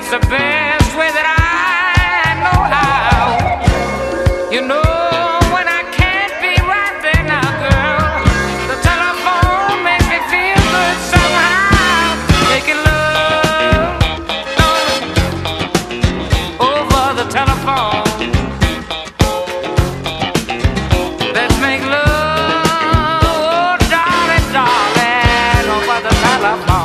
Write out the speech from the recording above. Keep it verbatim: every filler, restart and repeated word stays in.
It's the best way that I know how. You know when I can't be right there now, girl, the telephone makes me feel good somehow. Making love no, over the telephone. Let's make love, oh darling, darling, over the telephone.